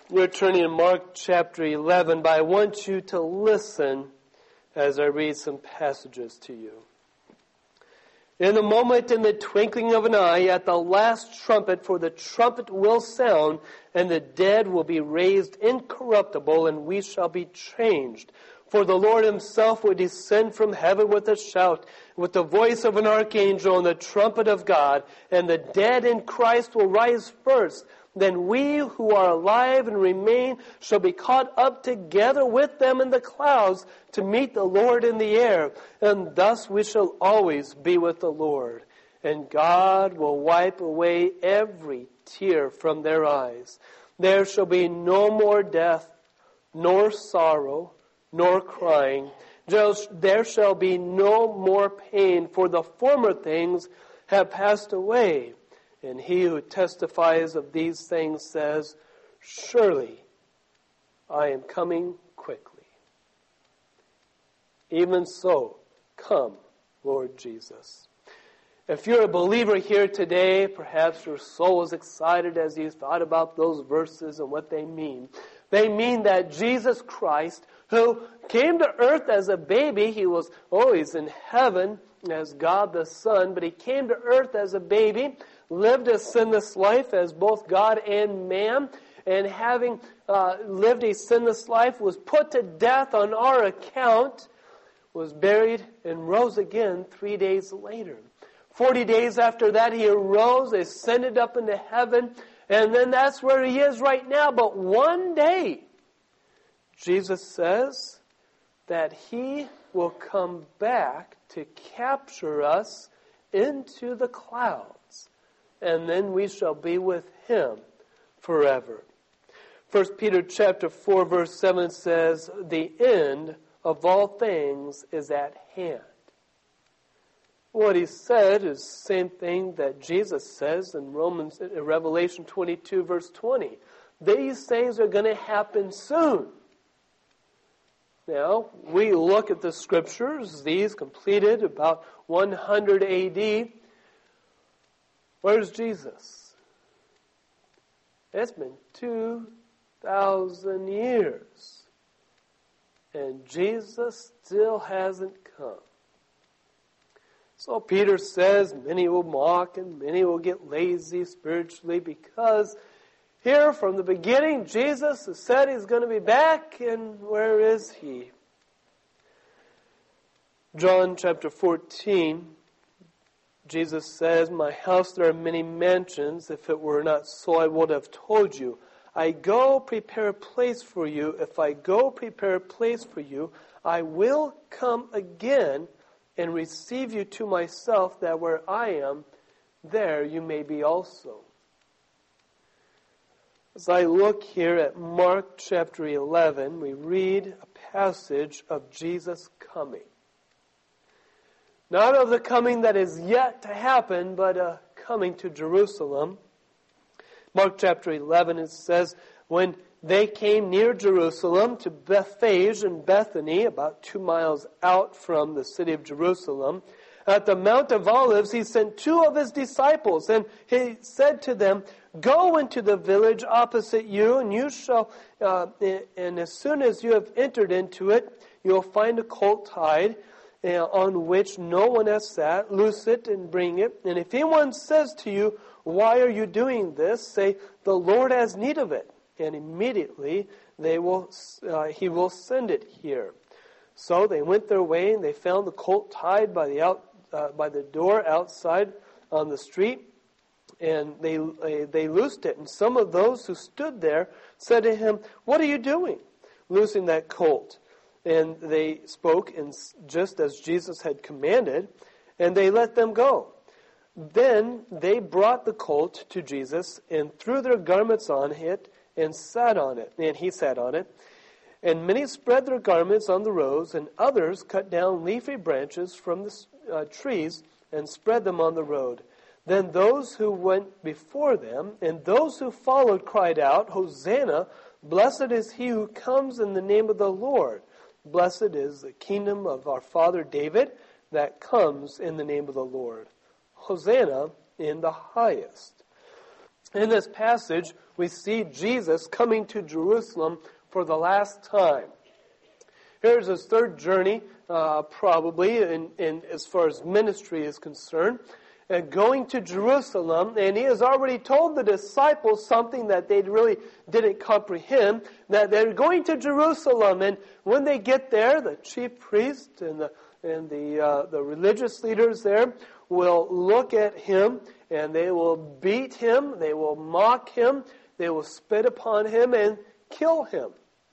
We're turning to Mark chapter 11, but I want you to listen as I read some passages to you. In a moment, in the twinkling of an eye, at the last trumpet, for the trumpet will sound, and the dead will be raised incorruptible, and we shall be changed. For the Lord himself will descend from heaven with a shout, with the voice of an archangel, and the trumpet of God, and the dead in Christ will rise first. Then we who are alive and remain shall be caught up together with them in the clouds to meet the Lord in the air. And thus we shall always be with the Lord. And God will wipe away every tear from their eyes. There shall be no more death, nor sorrow, nor crying. There shall be no more pain, for the former things have passed away. And he who testifies of these things says, surely I am coming quickly. Even so, come, Lord Jesus. If you're a believer here today, perhaps your soul is excited as you thought about those verses and what they mean. They mean that Jesus Christ, who came to earth as a baby, he was always in heaven as God the Son, but he came to earth as a baby, lived a sinless life as both God and man, and having lived a sinless life, was put to death on our account, was buried, and rose again 3 days later. 40 days after that, he arose, ascended up into heaven, and then that's where he is right now. But one day, Jesus says that he will come back to capture us into the clouds, and then we shall be with him forever. 1 Peter chapter 4 verse 7 says, the end of all things is at hand. What he said is the same thing that Jesus says in Revelation 22 verse 20. These things are going to happen soon. Now, we look at the scriptures, these completed about 100 AD. Where's Jesus? It's been 2,000 years. And Jesus still hasn't come. So Peter says many will mock and many will get lazy spiritually because here from the beginning Jesus has said he's going to be back, and where is he? John chapter 14, Jesus says, my house there are many mansions. If it were not so, I would have told you. I go prepare a place for you. If I go prepare a place for you, I will come again and receive you to myself, that where I am, there you may be also. As I look here at Mark chapter 11, we read a passage of Jesus coming. Not of the coming that is yet to happen, but a coming to Jerusalem. Mark chapter 11, it says, when they came near Jerusalem to Bethphage and Bethany, about 2 miles out from the city of Jerusalem, at the Mount of Olives, he sent 2 of his disciples, and he said to them, go into the village opposite you, and you shall, and as soon as you have entered into it, you will find a colt tied, on which no one has sat. Loose it and bring it. And if anyone says to you, why are you doing this? Say, the Lord has need of it. And immediately he will send it here. So they went their way, and they found the colt tied by the door outside on the street, and they loosed it. And some of those who stood there said to him, what are you doing, loosing that colt? And they spoke just as Jesus had commanded, and they let them go. Then they brought the colt to Jesus and threw their garments on it and sat on it. And he sat on it. And many spread their garments on the roads, and others cut down leafy branches from the trees and spread them on the road. Then those who went before them and those who followed cried out, Hosanna, blessed is he who comes in the name of the Lord. Blessed is the kingdom of our father David that comes in the name of the Lord. Hosanna in the highest. In this passage, we see Jesus coming to Jerusalem for the last time. Here's his third journey, probably, in as far as ministry is concerned, and going to Jerusalem, and he has already told the disciples something that they really didn't comprehend, that they're going to Jerusalem, and when they get there, the chief priests and the religious leaders there will look at him, and they will beat him, they will mock him, they will spit upon him and kill him.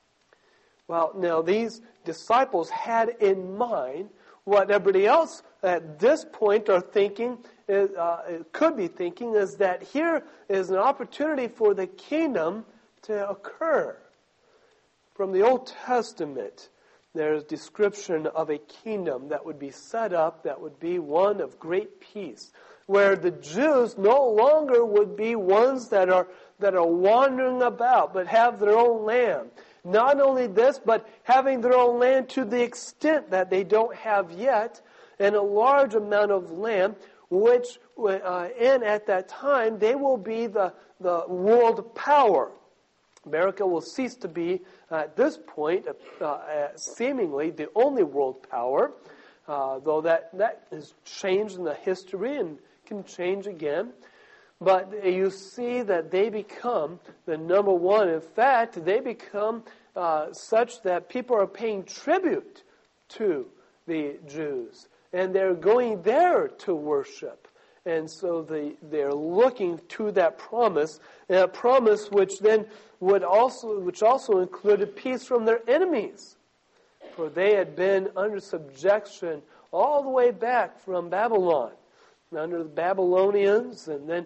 Well, now these disciples had in mind what everybody else at this point are thinking, could be thinking, is that here is an opportunity for the kingdom to occur. From the Old Testament, there's description of a kingdom that would be set up, that would be one of great peace, where the Jews no longer would be ones that are wandering about, but have their own land. Not only this, but having their own land to the extent that they don't have yet, and a large amount of land, which, and at that time, they will be the world power. America will cease to be, at this point, seemingly the only world power, though that has changed in the history and can change again. But you see that they become the number one. In fact, they become such that people are paying tribute to the Jews. And they're going there to worship. And so they're looking to that promise, and a promise which then which also included peace from their enemies. For they had been under subjection all the way back from Babylon, under the Babylonians, and then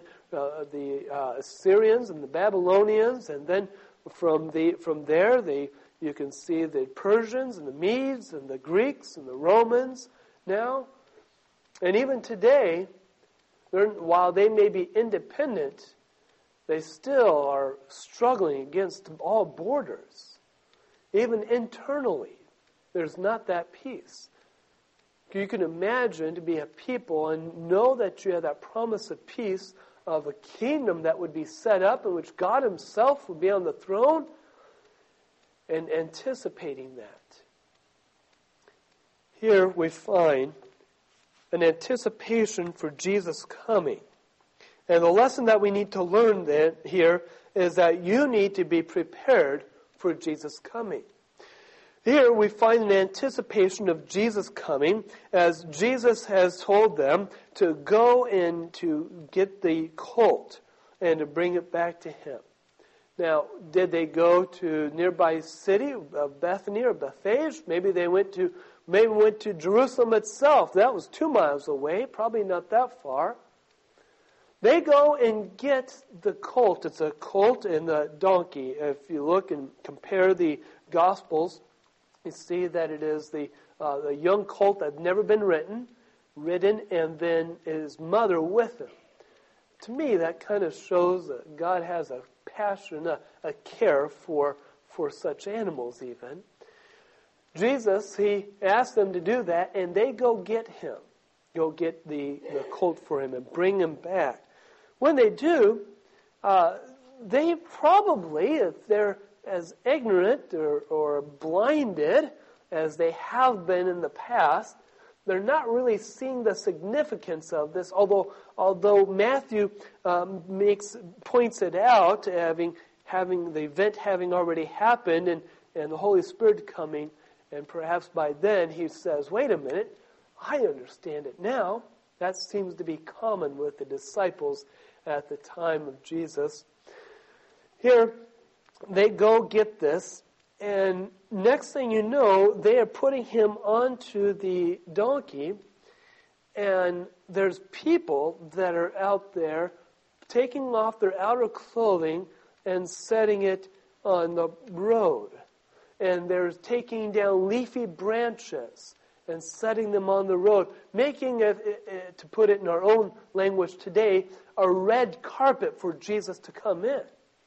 the Assyrians and the Babylonians, and then from there you can see the Persians and the Medes and the Greeks and the Romans now. And even today, while they may be independent, they still are struggling against all borders. Even internally, there's not that peace. You can imagine to be a people and know that you have that promise of peace, of a kingdom that would be set up in which God himself would be on the throne, and anticipating that. Here we find an anticipation for Jesus coming. And the lesson that we need to learn then here is that you need to be prepared for Jesus coming. Here we find an anticipation of Jesus coming, as Jesus has told them to go and to get the colt and to bring it back to him. Now, did they go to nearby city of Bethany or Bethphage? Maybe they went to Jerusalem itself. That was 2 miles away, probably not that far. They go and get the colt. It's a colt and a donkey. If you look and compare the Gospels, you see that it is the young colt that had never been ridden, and then his mother with him. To me, that kind of shows that God has a passion, a care for such animals even. Jesus, he asked them to do that, and they go get him. Go get the colt for him and bring him back. When they do, they probably, if they're as ignorant or blinded as they have been in the past, they're not really seeing the significance of this. Although Matthew points it out, having the event having already happened, and the Holy Spirit coming, and perhaps by then he says, "Wait a minute, I understand it now." That seems to be common with the disciples at the time of Jesus. Here, they go get this, and next thing you know, they are putting him onto the donkey, and there's people that are out there taking off their outer clothing and setting it on the road. And they're taking down leafy branches and setting them on the road, making it, to put it in our own language today, a red carpet for Jesus to come in.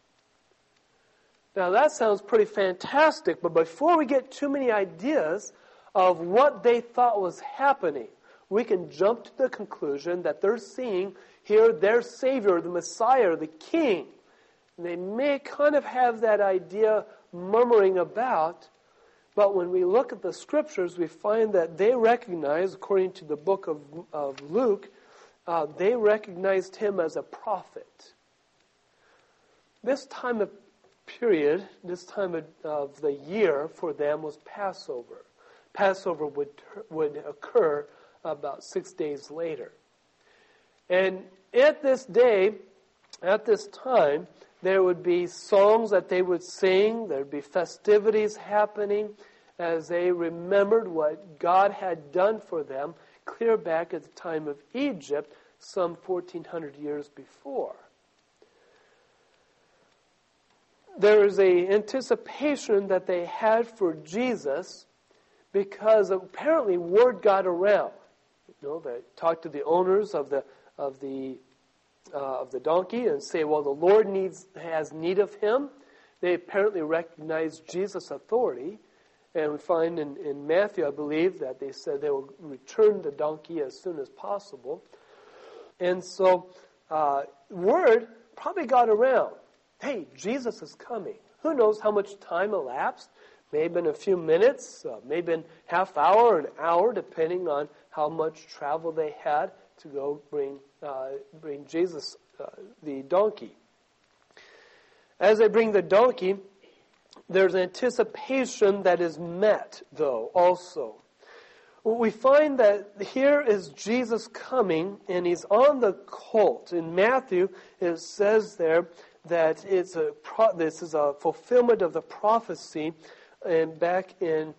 Now that sounds pretty fantastic, but before we get too many ideas of what they thought was happening, we can jump to the conclusion that they're seeing here their Savior, the Messiah, the King, they may kind of have that idea murmuring about, but when we look at the Scriptures, we find that they recognize, according to the book of Luke, they recognized him as a prophet. This time of period, this time of the year for them was Passover. Passover would occur about 6 days later. And at this day, at this time, there would be songs that they would sing. There would be festivities happening as they remembered what God had done for them clear back at the time of Egypt, some 1,400 years before. There is an anticipation that they had for Jesus because apparently word got around. They talked to the owners of the donkey and say, well, the Lord has need of him. They apparently recognized Jesus' authority. And we find in Matthew, I believe, that they said they will return the donkey as soon as possible. And so word probably got around. Hey, Jesus is coming. Who knows how much time elapsed? Maybe in a few minutes, maybe in half hour, an hour, depending on how much travel they had to go bring Jesus the donkey. As they bring the donkey, there's anticipation that is met, though, also. We find that here is Jesus coming, and he's on the colt. In Matthew, it says there that this is a fulfillment of the prophecy and back in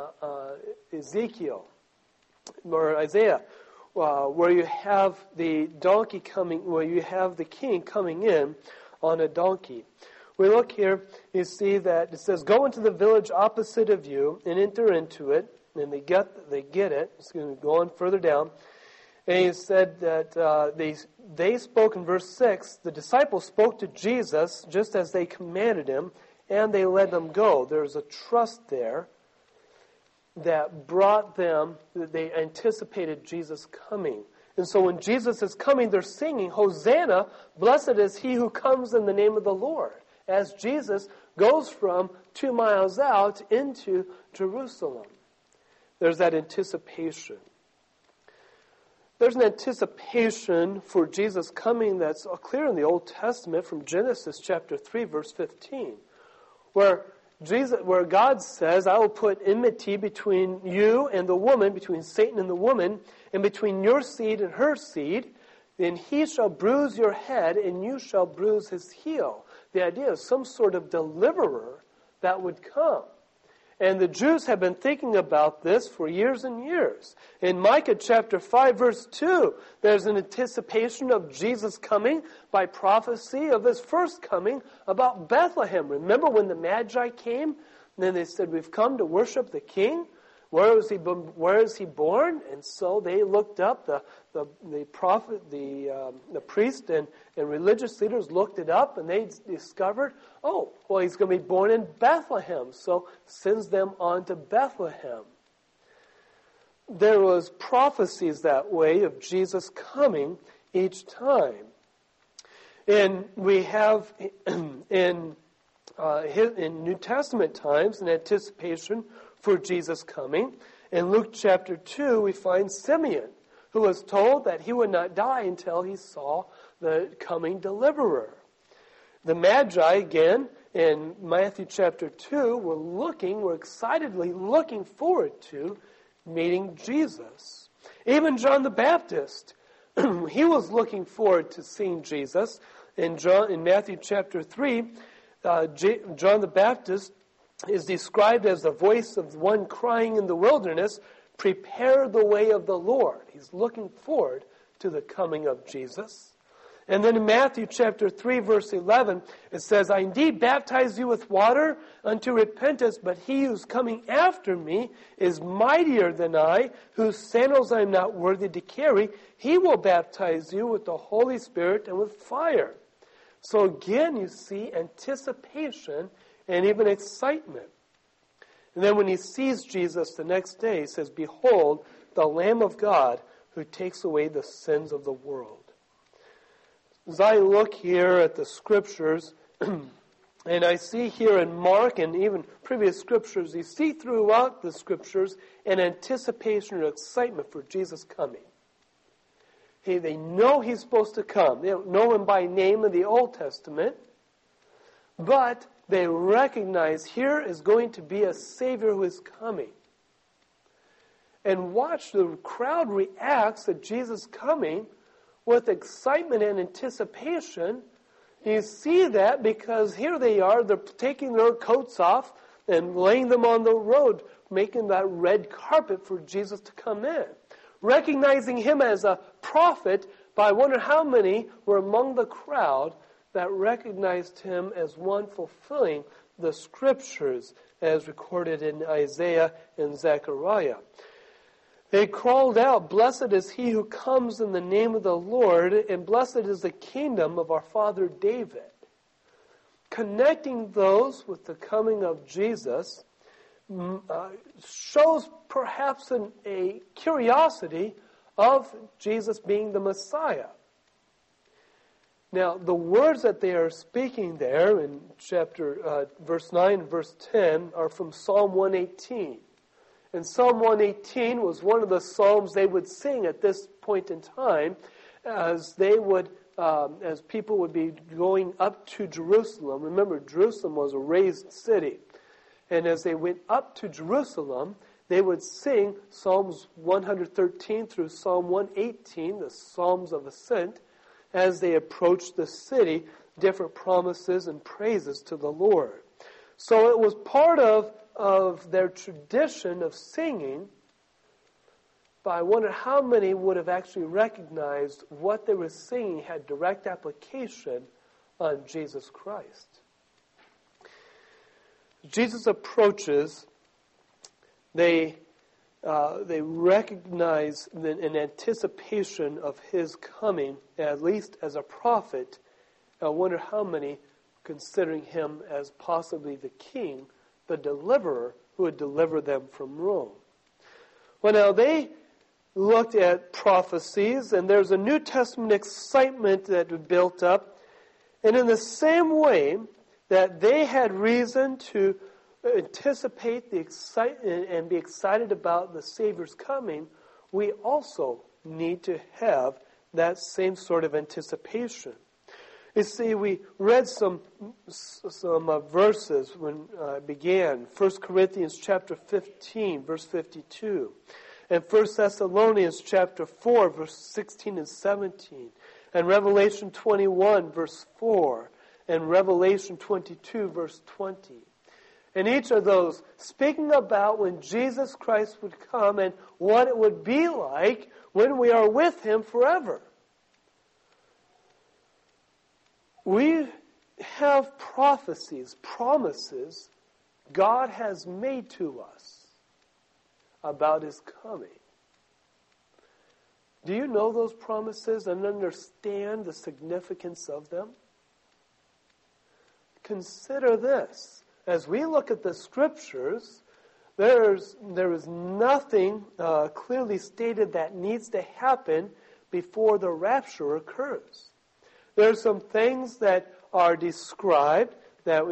Ezekiel or Isaiah, where you have the donkey coming, where you have the king coming in on a donkey. We look here, you see that it says, "Go into the village opposite of you and enter into it," and they get it. It's going to go on further down. And he said that they spoke in verse 6, the disciples spoke to Jesus just as they commanded him, and they let them go. There's a trust there that brought them, that they anticipated Jesus coming. And so when Jesus is coming, they're singing, "Hosanna, blessed is he who comes in the name of the Lord," as Jesus goes from 2 miles out into Jerusalem. There's that anticipation. There's an anticipation for Jesus coming that's clear in the Old Testament from Genesis chapter 3, verse 15, where God says, "I will put enmity between you and the woman, between Satan and the woman, and between your seed and her seed, and he shall bruise your head, and you shall bruise his heel." The idea of some sort of deliverer that would come. And the Jews have been thinking about this for years and years. In Micah chapter 5, verse 2, there's an anticipation of Jesus coming by prophecy of his first coming about Bethlehem. Remember when the Magi came? And then they said, "We've come to worship the King. Where is he born?" And so they looked up, the prophet, the priest and religious leaders looked it up, and they discovered, oh, well, he's going to be born in Bethlehem. So sends them on to Bethlehem. There was prophecies that way of Jesus coming each time. And we have in New Testament times an anticipation for Jesus coming. In Luke chapter 2, we find Simeon, who was told that he would not die until he saw the coming deliverer. The Magi, again, in Matthew chapter 2, were excitedly looking forward to meeting Jesus. Even John the Baptist, he was looking forward to seeing Jesus. In Matthew chapter 3, John the Baptist is described as the voice of one crying in the wilderness, "Prepare the way of the Lord." He's looking forward to the coming of Jesus. And then in Matthew chapter 3, verse 11, it says, "I indeed baptize you with water unto repentance, but he who's coming after me is mightier than I, whose sandals I am not worthy to carry. He will baptize you with the Holy Spirit and with fire." So again, you see anticipation and even excitement. And then when he sees Jesus the next day, he says, "Behold, the Lamb of God who takes away the sins of the world." As I look here at the Scriptures And I see here in Mark and even previous scriptures, you see throughout the scriptures an anticipation or excitement for Jesus coming. They know He's supposed to come. They don't know Him by name in the Old Testament, but they recognize here is going to be a Savior who is coming. And watch, the crowd reacts at Jesus coming with excitement and anticipation. You see that because here they are, they're taking their coats off and laying them on the road, making that red carpet for Jesus to come in. Recognizing Him as a prophet, but I wonder how many were among the crowd that recognized Him as one fulfilling the Scriptures as recorded in Isaiah and Zechariah. They called out, "Blessed is he who comes in the name of the Lord, and blessed is the kingdom of our father David." Connecting those with the coming of Jesus shows perhaps a curiosity of Jesus being the Messiah. Now, the words that they are speaking there in verse 9 and verse 10 are from Psalm 118. And Psalm 118 was one of the psalms they would sing at this point in time as people would be going up to Jerusalem. Remember, Jerusalem was a raised city. And as they went up to Jerusalem, they would sing Psalms 113 through Psalm 118, the Psalms of Ascent, as they approached the city, different promises and praises to the Lord. So it was part of their tradition of singing, but I wonder how many would have actually recognized what they were singing had direct application on Jesus Christ. Jesus approaches, they recognize an anticipation of His coming, at least as a prophet. I wonder how many, considering Him as possibly the king, the deliverer who would deliver them from Rome. Well, now they looked at prophecies, and there's a New Testament excitement that built up. And in the same way that they had reason to anticipate the excitement and be excited about the Savior's coming, we also need to have that same sort of anticipation. You see, we read some verses when I began. 1 Corinthians chapter 15, verse 52. And 1 Thessalonians chapter 4, verse 16 and 17. And Revelation 21, verse 4. And Revelation 22, verse 20. And each of those speaking about when Jesus Christ would come and what it would be like when we are with Him forever. We have prophecies, promises God has made to us about His coming. Do you know those promises and understand the significance of them? Consider this. As we look at the Scriptures, there is nothing clearly stated that needs to happen before the rapture occurs. There are some things that are described that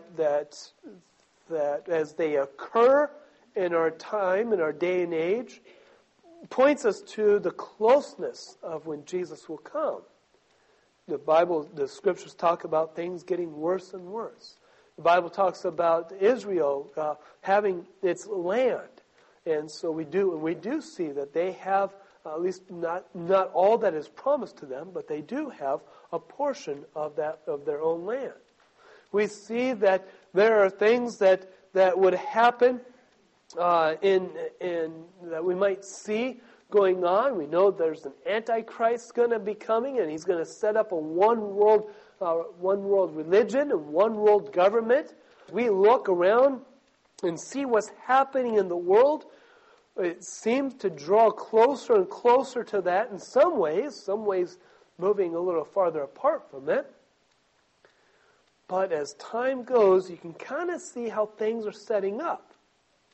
as they occur in our time, in our day and age, points us to the closeness of when Jesus will come. The Scriptures talk about things getting worse and worse. The Bible talks about Israel having its land, and so we do see that they have at least not all that is promised to them, but they do have a portion of their own land. We see that there are things that would happen in that we might see going on. We know there's an Antichrist going to be coming, and he's going to set up a one world religion and one world government. We look around and see what's happening in the world. It seems to draw closer and closer to that in some ways moving a little farther apart from it. But as time goes, you can kind of see how things are setting up.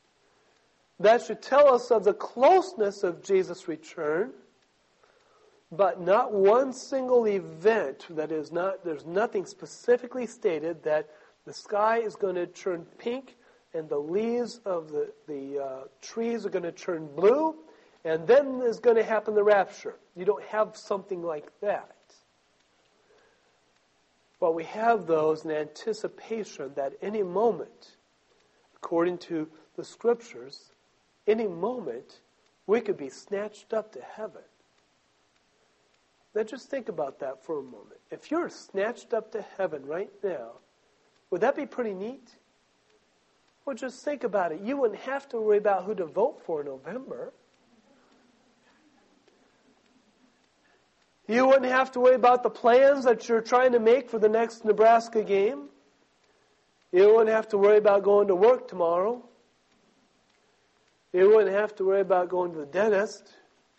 That should tell us of the closeness of Jesus' return. but not one single event there's nothing specifically stated that the sky is going to turn pink and the leaves of the trees are going to turn blue, and then is going to happen the rapture. You don't have something like that. But we have those in anticipation that any moment, according to the Scriptures, any moment, we could be snatched up to heaven. Now just think about that for a moment. If you're snatched up to heaven right now, would that be pretty neat? Well, just think about it. You wouldn't have to worry about who to vote for in November. You wouldn't have to worry about the plans that you're trying to make for the next Nebraska game. You wouldn't have to worry about going to work tomorrow. You wouldn't have to worry about going to the dentist.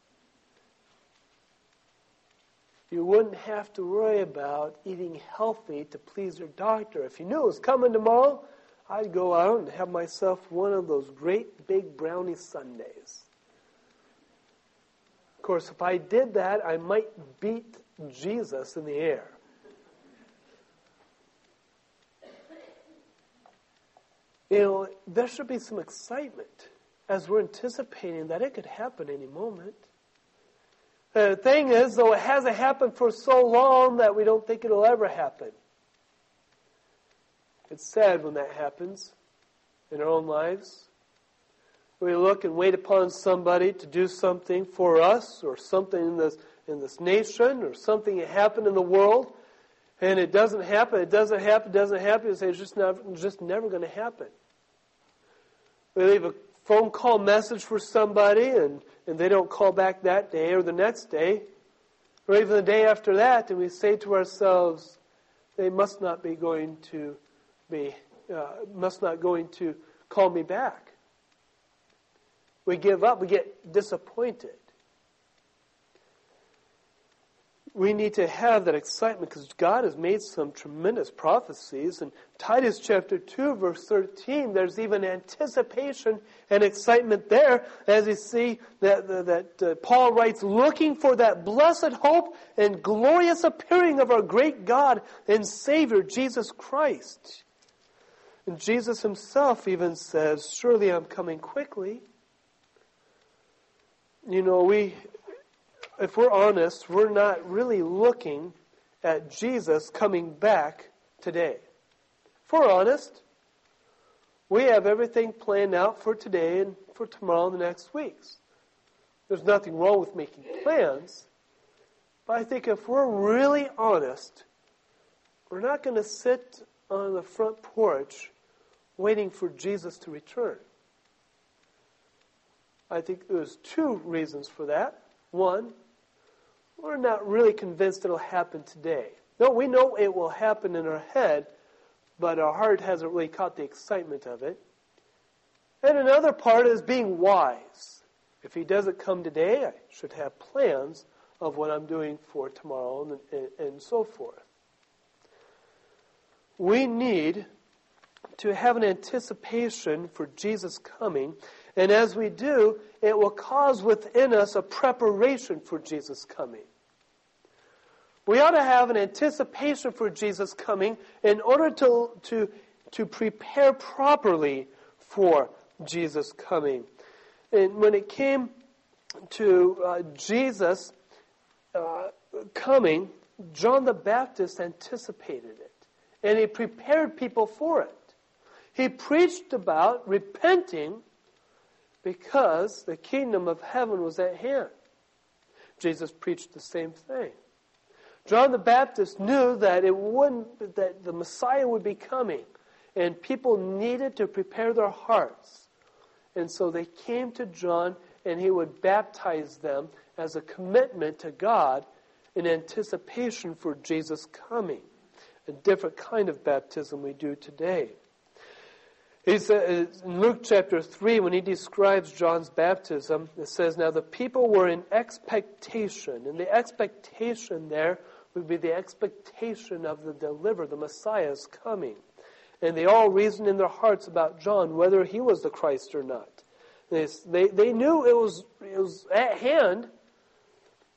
You wouldn't have to worry about eating healthy to please your doctor. If you knew it was coming tomorrow, I'd go out and have myself one of those great big brownie sundaes. Of course, if I did that, I might beat Jesus in the air. You know, there should be some excitement as we're anticipating that it could happen any moment. The thing is, though, it hasn't happened for so long that we don't think it'll ever happen. It's sad when that happens in our own lives. We look and wait upon somebody to do something for us, or something in this nation, or something that happened in the world, and it doesn't happen. You say it's just never going to happen. We leave a phone call message for somebody, and they don't call back that day or the next day, or even the day after that, and we say to ourselves, they must not going to call me back. We give up. We get disappointed. We need to have that excitement because God has made some tremendous prophecies. In Titus chapter 2, verse 13, there's even anticipation and excitement there as you see that Paul writes, looking for that blessed hope and glorious appearing of our great God and Savior, Jesus Christ. And Jesus himself even says, surely I'm coming quickly. You know, if we're honest, we're not really looking at Jesus coming back today. If we're honest, we have everything planned out for today and for tomorrow and the next weeks. There's nothing wrong with making plans, but I think if we're really honest, we're not going to sit on the front porch waiting for Jesus to return. I think there's two reasons for that. One, we're not really convinced it'll happen today. No, we know it will happen in our head, but our heart hasn't really caught the excitement of it. And another part is being wise. If he doesn't come today, I should have plans of what I'm doing for tomorrow and so forth. We need to have an anticipation for Jesus coming, and as we do, it will cause within us a preparation for Jesus coming. We ought to have an anticipation for Jesus coming in order to prepare properly for Jesus coming. And when it came to Jesus coming, John the Baptist anticipated it, and he prepared people for it. He preached about repenting because the kingdom of heaven was at hand. Jesus preached the same thing. John the Baptist knew that that the Messiah would be coming, and people needed to prepare their hearts. And so they came to John, and he would baptize them as a commitment to God in anticipation for Jesus coming. A different kind of baptism we do today. He says in Luke chapter 3, when he describes John's baptism, it says, now the people were in expectation. And the expectation there would be the expectation of the deliverer, the Messiah's coming. And they all reasoned in their hearts about John, whether he was the Christ or not. They knew it was at hand.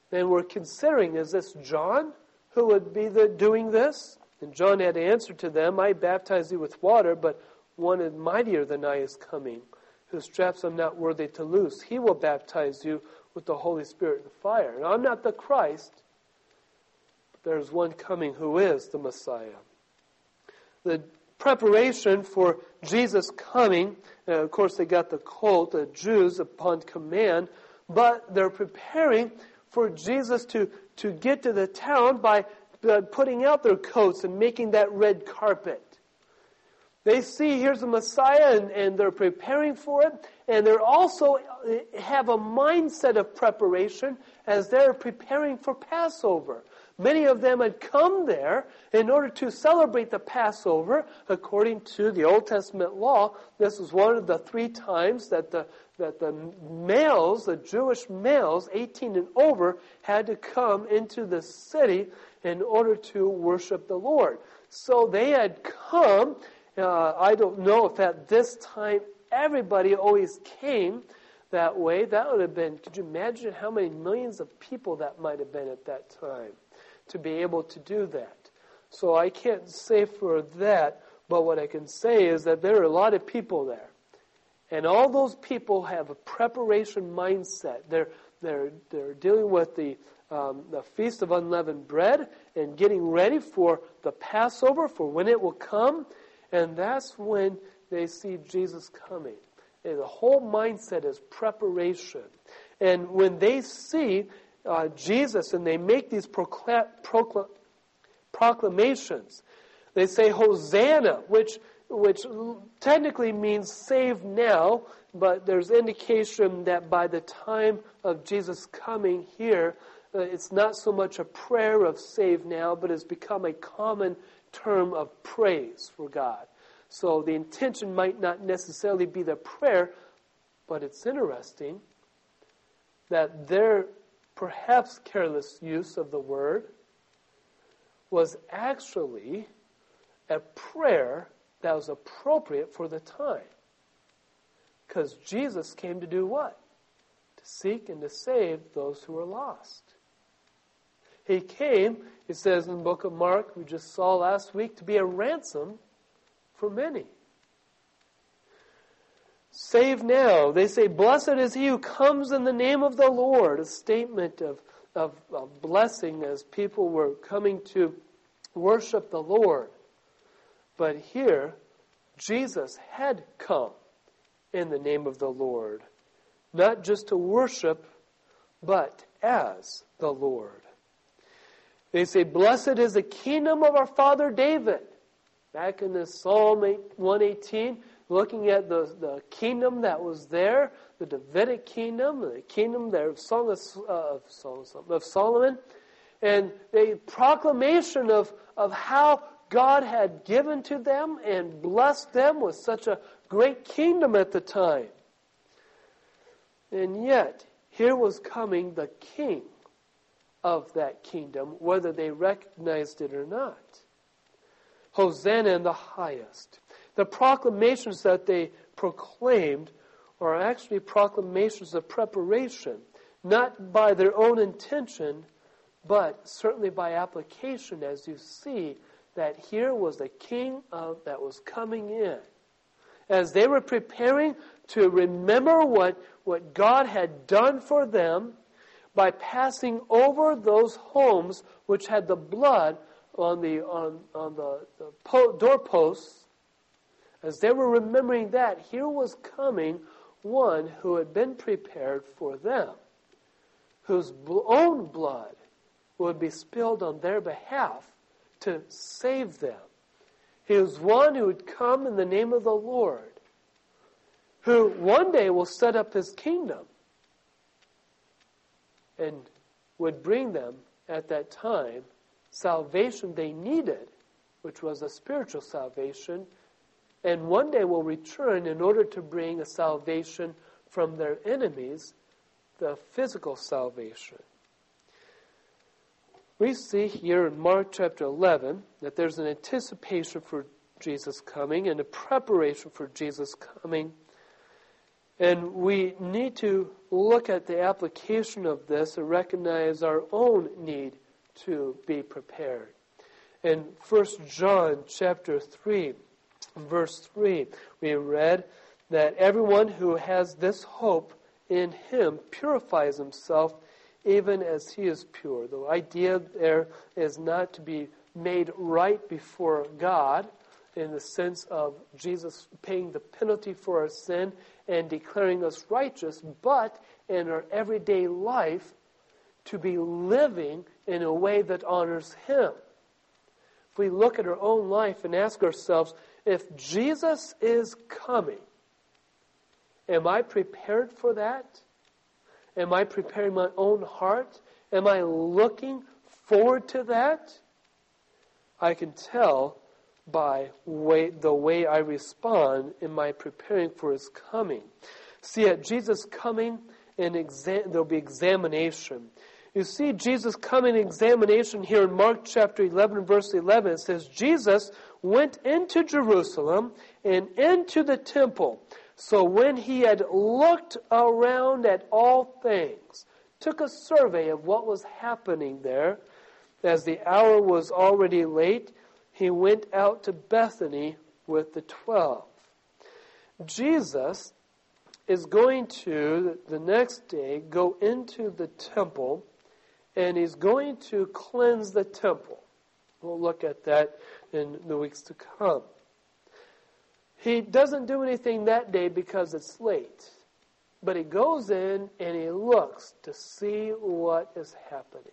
And we're considering, is this John who would be doing this? And John had answered to them, I baptize you with water, but one mightier than I is coming, whose straps I'm not worthy to loose. He will baptize you with the Holy Spirit and fire. And I'm not the Christ, but there's one coming who is the Messiah. The preparation for Jesus coming, of course they got the colt, the Jews upon command, but they're preparing for Jesus to get to the town by putting out their coats and making that red carpet. They see here's the Messiah and they're preparing for it. And they're also have a mindset of preparation as they're preparing for Passover. Many of them had come there in order to celebrate the Passover. According to the Old Testament law, this was one of the 3 times that the males, the Jewish males, 18 and over, had to come into the city in order to worship the Lord. So they had come. I don't know if at this time everybody always came that way. That would have been, could you imagine how many millions of people that might have been at that time to be able to do that? So I can't say for that, but what I can say is that there are a lot of people there. And all those people have a preparation mindset. They're dealing with the Feast of Unleavened Bread and getting ready for the Passover, for when it will come. And that's when they see Jesus coming. And the whole mindset is preparation. And when they see Jesus and they make these proclamations, they say Hosanna, which technically means save now, but there's indication that by the time of Jesus coming here, it's not so much a prayer of save now, but it's become a common term of praise for God. So the intention might not necessarily be the prayer, but it's interesting that their perhaps careless use of the word was actually a prayer that was appropriate for the time. Because Jesus came to do what? To seek and to save those who are lost. He came, it says in the book of Mark, we just saw last week, to be a ransom for many. Save now. They say, blessed is he who comes in the name of the Lord. A statement of blessing as people were coming to worship the Lord. But here, Jesus had come in the name of the Lord. Not just to worship, but as the Lord. They say, blessed is the kingdom of our father David. Back in this Psalm 118, looking at the kingdom that was there, the Davidic kingdom, the kingdom there of Solomon, and the proclamation of how God had given to them and blessed them with such a great kingdom at the time. And yet, here was coming the king of that kingdom, whether they recognized it or not. Hosanna in the highest. The proclamations that they proclaimed are actually proclamations of preparation, not by their own intention, but certainly by application, as you see that here was the king that was coming in. As they were preparing to remember what God had done for them by passing over those homes which had the blood on the doorposts, as they were remembering that, here was coming one who had been prepared for them, whose own blood would be spilled on their behalf to save them. He was one who would come in the name of the Lord, who one day will set up his kingdom and would bring them at that time salvation they needed, which was a spiritual salvation, and one day will return in order to bring a salvation from their enemies, the physical salvation. We see here in Mark chapter 11 that there's an anticipation for Jesus coming and a preparation for Jesus coming. And we need to look at the application of this and recognize our own need to be prepared. In 1 John chapter 3, verse 3, we read that everyone who has this hope in him purifies himself even as he is pure. The idea there is not to be made right before God in the sense of Jesus paying the penalty for our sin and declaring us righteous, but in our everyday life to be living in a way that honors Him. If we look at our own life and ask ourselves, if Jesus is coming, am I prepared for that? Am I preparing my own heart? Am I looking forward to that? I can tell by the way I respond in my preparing for His coming. See, at Jesus' coming, there'll be examination. You see Jesus' coming examination here in Mark chapter 11, verse 11. It says, Jesus went into Jerusalem and into the temple. So when He had looked around at all things, took a survey of what was happening there, as the hour was already late, He went out to Bethany with the 12. Jesus is going to, the next day, go into the temple, and He's going to cleanse the temple. We'll look at that in the weeks to come. He doesn't do anything that day because it's late. But He goes in and He looks to see what is happening.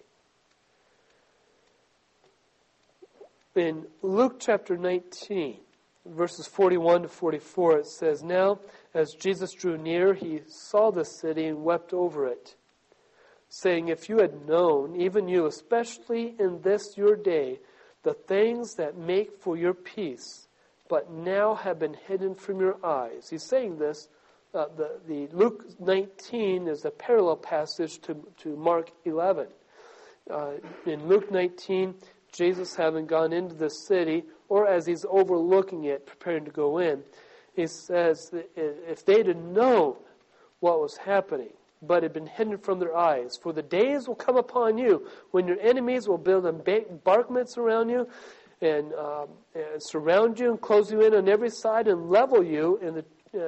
In Luke chapter 19, verses 41 to 44, it says, Now, as Jesus drew near, He saw the city and wept over it, saying, If you had known, even you, especially in this your day, the things that make for your peace, but now have been hidden from your eyes. He's saying this, the Luke 19 is a parallel passage to Mark 11. In Luke 19, Jesus, having gone into the city, or as He's overlooking it, preparing to go in, He says that if they'd have known what was happening, but had been hidden from their eyes, for the days will come upon you when your enemies will build embankments around you and surround you and close you in on every side and level you and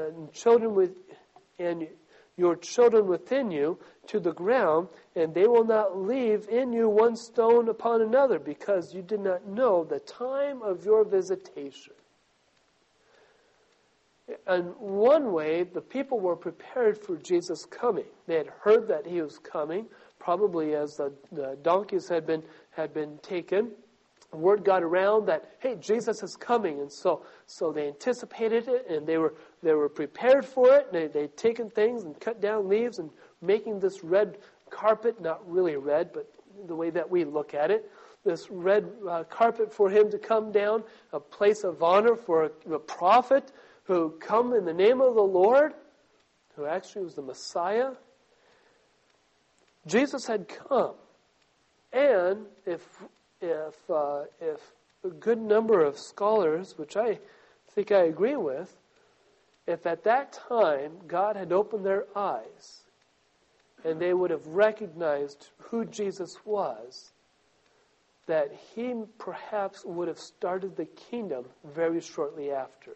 your children within you to the ground, and they will not leave in you one stone upon another, because you did not know the time of your visitation. In one way, the people were prepared for Jesus' coming. They had heard that He was coming, probably as the donkeys had been taken. Word got around that, hey, Jesus is coming, and so they anticipated it, and they were prepared for it. And they'd taken things and cut down leaves and making this red carpet, not really red, but the way that we look at it, this red carpet for Him to come down, a place of honor for a prophet who come in the name of the Lord, who actually was the Messiah. Jesus had come, and if a good number of scholars, which I think I agree with, if at that time God had opened their eyes and they would have recognized who Jesus was, that He perhaps would have started the kingdom very shortly after.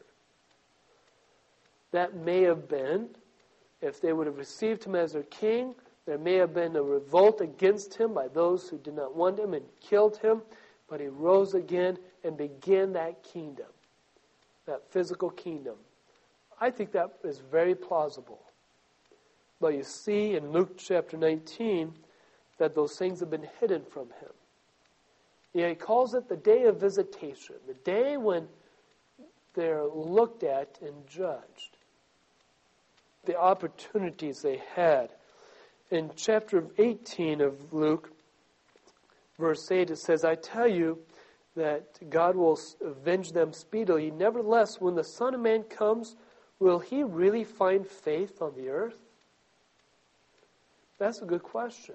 That may have been, if they would have received Him as their king, there may have been a revolt against Him by those who did not want Him and killed Him, but He rose again and began that kingdom, that physical kingdom. I think that is very plausible. But you see in Luke chapter 19 that those things have been hidden from Him. He calls it the day of visitation, the day when they're looked at and judged. The opportunities they had. In chapter 18 of Luke, verse 8, it says, I tell you that God will avenge them speedily. Nevertheless, when the Son of Man comes, will He really find faith on the earth? That's a good question.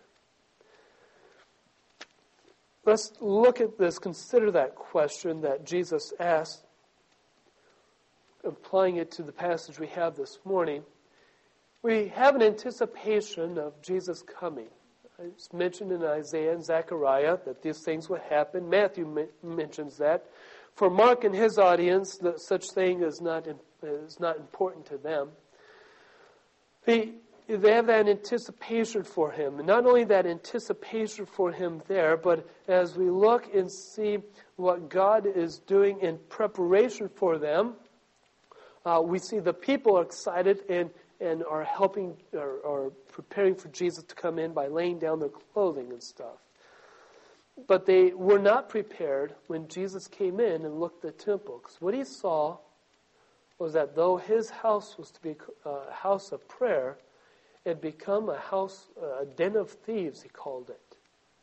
Let's look at this, consider that question that Jesus asked, applying it to the passage we have this morning. We have an anticipation of Jesus coming. It's mentioned in Isaiah and Zechariah that these things would happen. Matthew mentions that. For Mark and his audience, such thing is not important to them. They have that anticipation for him. And not only that anticipation for him there, but as we look and see what God is doing in preparation for them, we see the people are excited and are helping or preparing for Jesus to come in by laying down their clothing and stuff. But they were not prepared when Jesus came in and looked at the temple. Because what he saw was that though his house was to be a house of prayer, it had become a den of thieves, he called it.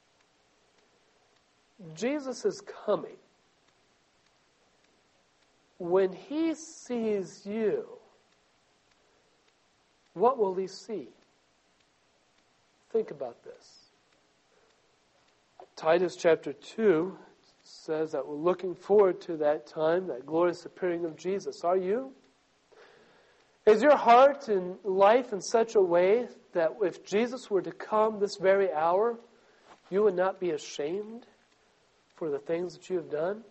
Jesus is coming. When he sees you, what will he see? Think about this. Titus chapter 2 says that we're looking forward to that time, that glorious appearing of Jesus. Are you? Is your heart and life in such a way that if Jesus were to come this very hour, you would not be ashamed for the things that you have done?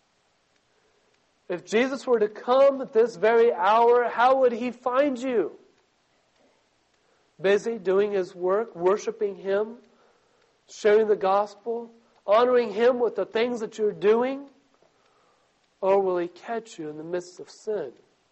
If Jesus were to come at this very hour, how would he find you? Busy doing his work, worshiping him, sharing the gospel, honoring him with the things that you're doing? Or will he catch you in the midst of sin?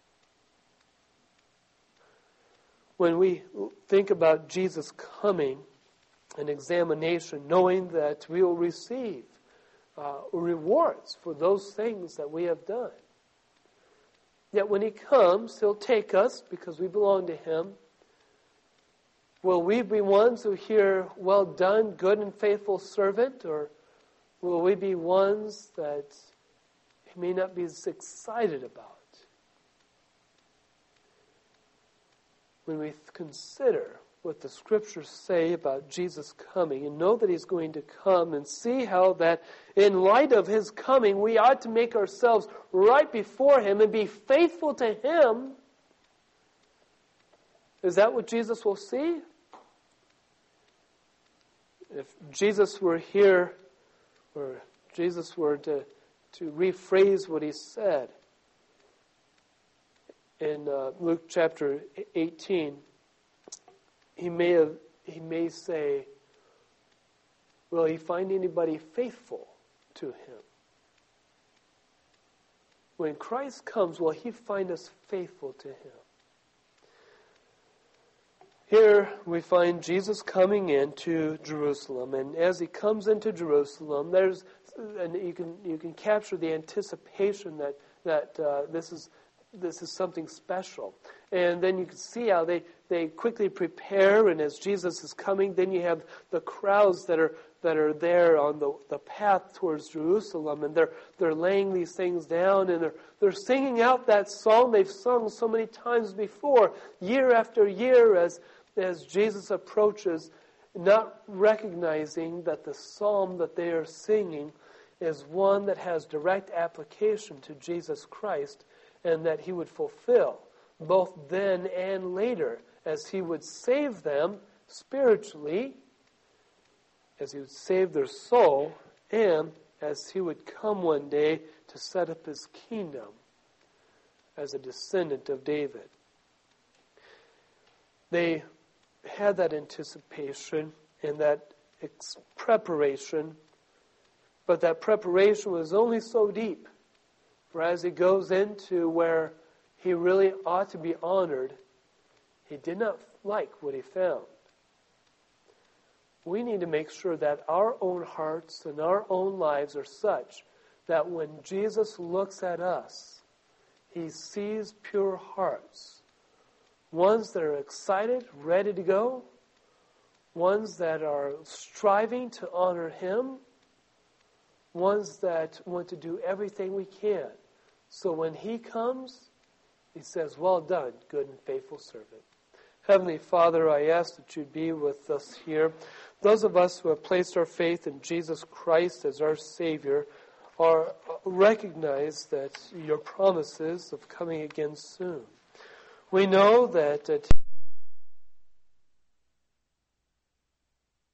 When we think about Jesus coming, an examination, knowing that we will receive rewards for those things that we have done. Yet when he comes, he'll take us because we belong to him. Will we be ones who hear, "Well done, good and faithful servant," or will we be ones that he may not be as excited about? When we consider what the Scriptures say about Jesus coming and know that he's going to come and see how that in light of his coming we ought to make ourselves right before him and be faithful to him, is that what Jesus will see? If Jesus were here, or Jesus were to rephrase what he said in Luke chapter 18, he may say, will he find anybody faithful to him? When Christ comes, will he find us faithful to him? Here we find Jesus coming into Jerusalem, and as he comes into Jerusalem, and you can capture the anticipation that this is something special. And then you can see how they quickly prepare, and as Jesus is coming, then you have the crowds that are there on the path towards Jerusalem, and they're laying these things down, and they're singing out that song they've sung so many times before, year after year, as Jesus approaches, not recognizing that the psalm that they are singing is one that has direct application to Jesus Christ, and that he would fulfill both then and later, as he would save them spiritually, as he would save their soul, and as he would come one day to set up his kingdom as a descendant of David. They had that anticipation and that preparation, but that preparation was only so deep. For as he goes into where he really ought to be honored, he did not like what he found. We need to make sure that our own hearts and our own lives are such that when Jesus looks at us, he sees pure hearts. Ones that are excited, ready to go. Ones that are striving to honor him. Ones that want to do everything we can. So when he comes, he says, "Well done, good and faithful servant." Heavenly Father, I ask that you be with us here. Those of us who have placed our faith in Jesus Christ as our Savior recognize that your promises of coming again soon. We know that